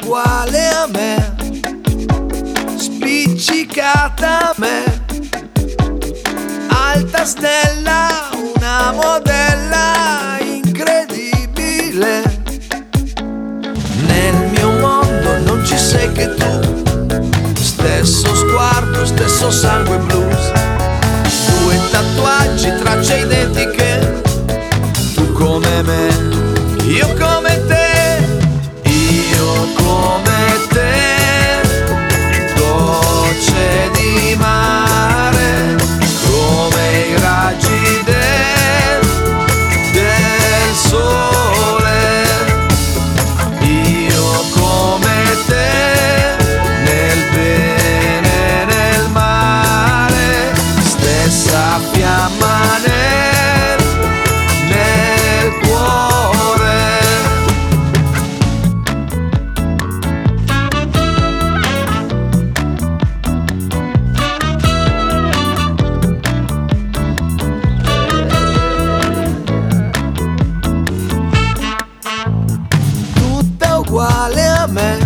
uguale a me, spiccicata a me, alta stella, una modella incredibile. Nel mio mondo non ci sei che tu, stesso sguardo, stesso sangue blues, 2 tatuaggi, tracce identiche, tu come me, io come te, io come te, gocce di mare, come i raggi del sole, io come te, nel bene e nel male, stessa fiamma nel cuore. Tutta uguale a me,